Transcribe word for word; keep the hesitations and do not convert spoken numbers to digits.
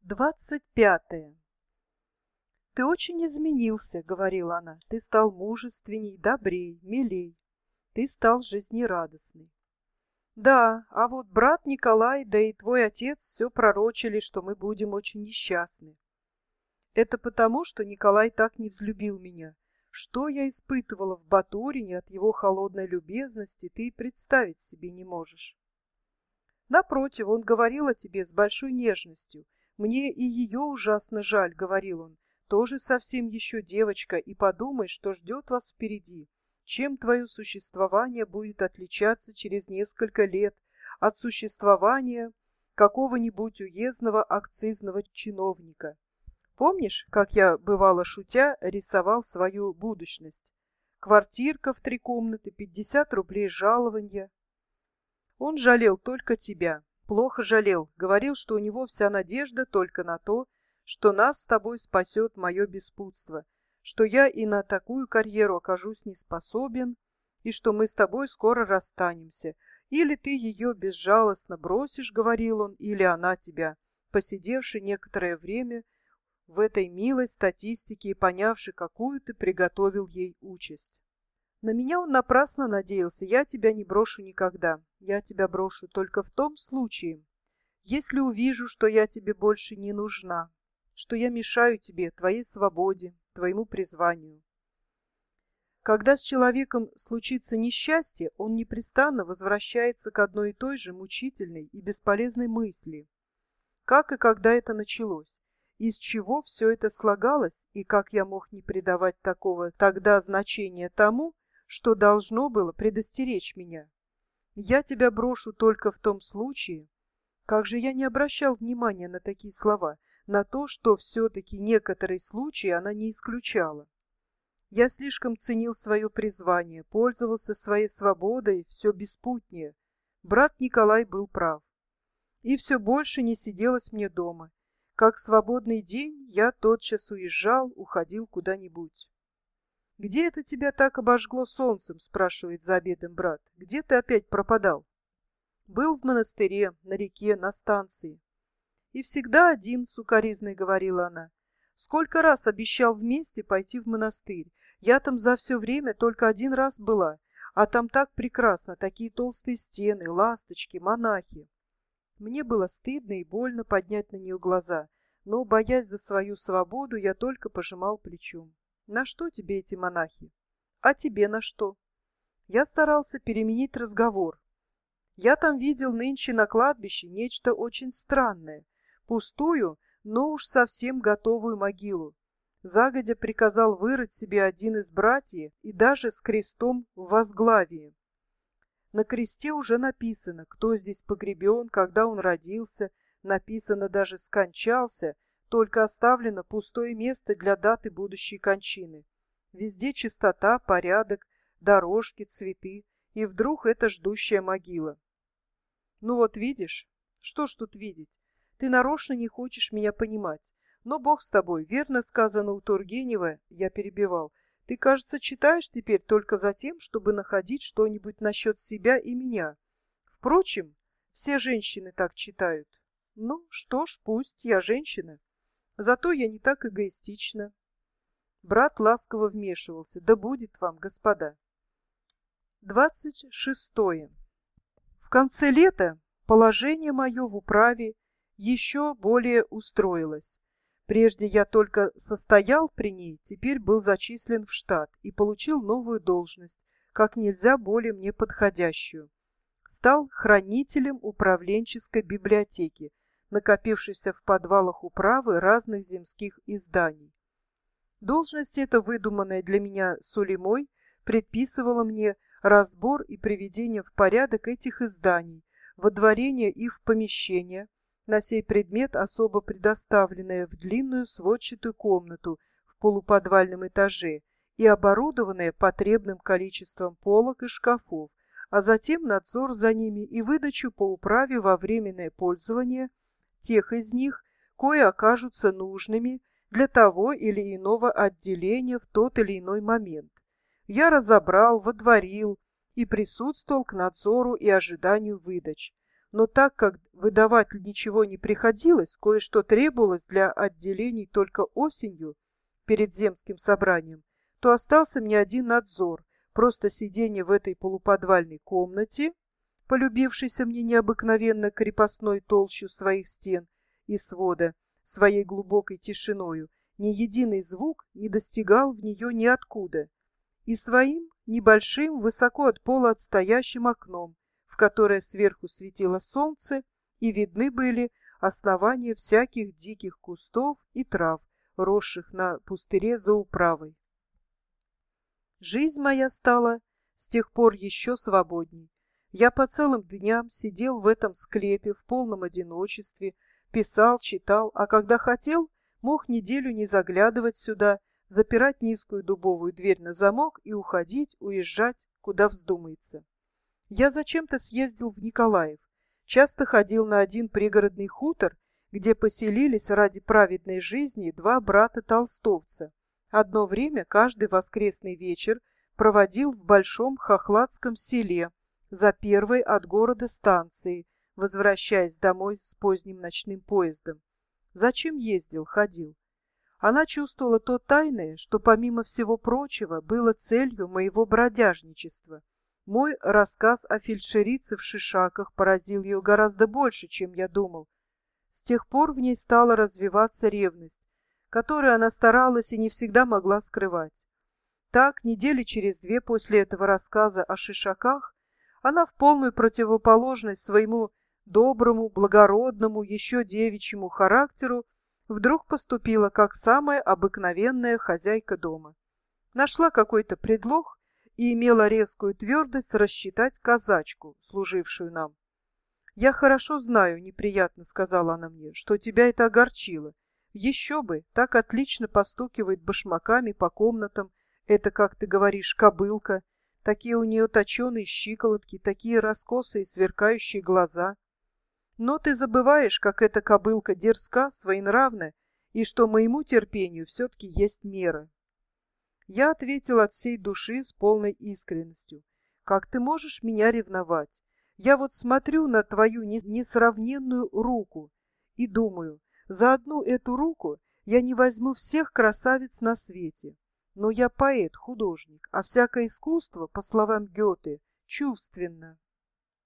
Двадцать пятое. «Ты очень изменился», — говорила она. «Ты стал мужественней, добрей, милей. Ты стал жизнерадостный». «Да, а вот брат Николай, да и твой отец все пророчили, что мы будем очень несчастны. Это потому, что Николай так не взлюбил меня. Что я испытывала в Батурине от его холодной любезности, ты и представить себе не можешь. Напротив, он говорил о тебе с большой нежностью. Мне и ее ужасно жаль, — говорил он. Тоже совсем еще девочка, и подумай, что ждет вас впереди. Чем твое существование будет отличаться через несколько лет от существования какого-нибудь уездного акцизного чиновника. Помнишь, как я, бывало шутя, рисовал свою будущность? Квартирка в три комнаты, пятьдесят рублей жалования. Он жалел только тебя, плохо жалел, говорил, что у него вся надежда только на то, что нас с тобой спасет мое беспутство, что я и на такую карьеру окажусь не способен, и что мы с тобой скоро расстанемся. Или ты ее безжалостно бросишь, — говорил он, — или она тебя, посидевши некоторое время в этой милой статистике и понявши, какую ты приготовил ей участь. На меня он напрасно надеялся. Я тебя не брошу никогда. Я тебя брошу только в том случае, если увижу, что я тебе больше не нужна, что я мешаю тебе, твоей свободе, твоему призванию. Когда с человеком случится несчастье, он непрестанно возвращается к одной и той же мучительной и бесполезной мысли. Как и когда это началось? Из чего все это слагалось, и как я мог не придавать такого тогда значения тому, что должно было предостеречь меня? Я тебя брошу только в том случае. Как же я не обращал внимания на такие слова, на то, что все-таки некоторые случаи она не исключала. Я слишком ценил свое призвание, пользовался своей свободой все беспутнее. Брат Николай был прав. И все больше не сиделось мне дома. Как свободный день, я тотчас уезжал, уходил куда-нибудь. «Где это тебя так обожгло солнцем?» — спрашивает за обедом брат. «Где ты опять пропадал?» «Был в монастыре, на реке, на станции». «И всегда один», — сукоризной говорила она. «Сколько раз обещал вместе пойти в монастырь. Я там за все время только один раз была, а там так прекрасно, такие толстые стены, ласточки, монахи». Мне было стыдно и больно поднять на нее глаза, но, боясь за свою свободу, я только пожимал плечом. «На что тебе эти монахи? А тебе на что?» Я старался переменить разговор. «Я там видел нынче на кладбище нечто очень странное, пустую, но уж совсем готовую могилу. Загодя приказал вырыть себе один из братьев и даже с крестом в возглавии. На кресте уже написано, кто здесь погребен, когда он родился, написано даже «скончался», только оставлено пустое место для даты будущей кончины. Везде чистота, порядок, дорожки, цветы, и вдруг это ждущая могила. Ну вот видишь, что ж тут видеть? Ты нарочно не хочешь меня понимать. Но Бог с тобой, верно сказано у Тургенева, я перебивал. Ты, кажется, читаешь теперь только за тем, чтобы находить что-нибудь насчет себя и меня. Впрочем, все женщины так читают. Ну, что ж, пусть, я женщина. Зато я не так эгоистична». Брат ласково вмешивался. «Да будет вам, господа». Двадцать шестое. В конце лета положение мое в управе еще более устроилось. Прежде я только состоял при ней, теперь был зачислен в штат и получил новую должность, как нельзя более мне подходящую. Стал хранителем управленческой библиотеки, накопившейся в подвалах управы разных земских изданий. Должность эта, выдуманная для меня Сулеймой, предписывала мне разбор и приведение в порядок этих изданий, водворение их в помещение, на сей предмет особо предоставленное в длинную сводчатую комнату в полуподвальном этаже и оборудованное потребным количеством полок и шкафов, а затем надзор за ними и выдачу по управе во временное пользование тех из них, кои окажутся нужными для того или иного отделения в тот или иной момент. Я разобрал, водворил и присутствовал к надзору и ожиданию выдач. но так как выдавать ничего не приходилось, кое-что требовалось для отделений только осенью перед земским собранием, то остался мне один надзор, просто сидение в этой полуподвальной комнате, полюбившейся мне необыкновенно крепостной толщу своих стен и свода, своей глубокой тишиною, ни единый звук не достигал в нее ниоткуда, и своим небольшим, высоко от пола отстоящим окном, в которое сверху светило солнце, и видны были основания всяких диких кустов и трав, росших на пустыре за управой. Жизнь моя стала с тех пор еще свободней. Я по целым дням сидел в этом склепе в полном одиночестве, писал, читал, а когда хотел, мог неделю не заглядывать сюда, запирать низкую дубовую дверь на замок и уходить, уезжать, куда вздумается. Я зачем-то съездил в Николаев, часто ходил на один пригородный хутор, где поселились ради праведной жизни два брата-толстовца. Одно время каждый воскресный вечер проводил в большом хохладском селе, за первой от города станции, возвращаясь домой с поздним ночным поездом. Зачем ездил, ходил? Она чувствовала то тайное, что, помимо всего прочего, было целью моего бродяжничества. Мой рассказ о фельдшерице в Шишаках поразил ее гораздо больше, чем я думал. С тех пор в ней стала развиваться ревность, которую она старалась и не всегда могла скрывать. Так, недели через две после этого рассказа о Шишаках, она в полную противоположность своему доброму, благородному, еще девичьему характеру вдруг поступила как самая обыкновенная хозяйка дома. Нашла какой-то предлог и имела резкую твердость рассчитать казачку, служившую нам. «Я хорошо знаю, — неприятно сказала она мне, — что тебя это огорчило. Еще бы, так отлично постукивает башмаками по комнатам, это, как ты говоришь, кобылка. Такие у нее точеные щиколотки, такие раскосые сверкающие глаза. Но ты забываешь, как эта кобылка дерзка, своенравна, и что моему терпению все-таки есть мера». Я ответил от всей души с полной искренностью: «Как ты можешь меня ревновать? Я вот смотрю на твою несравненную руку и думаю, за одну эту руку я не возьму всех красавиц на свете. Но я поэт, художник, а всякое искусство, по словам Гёте, чувственно».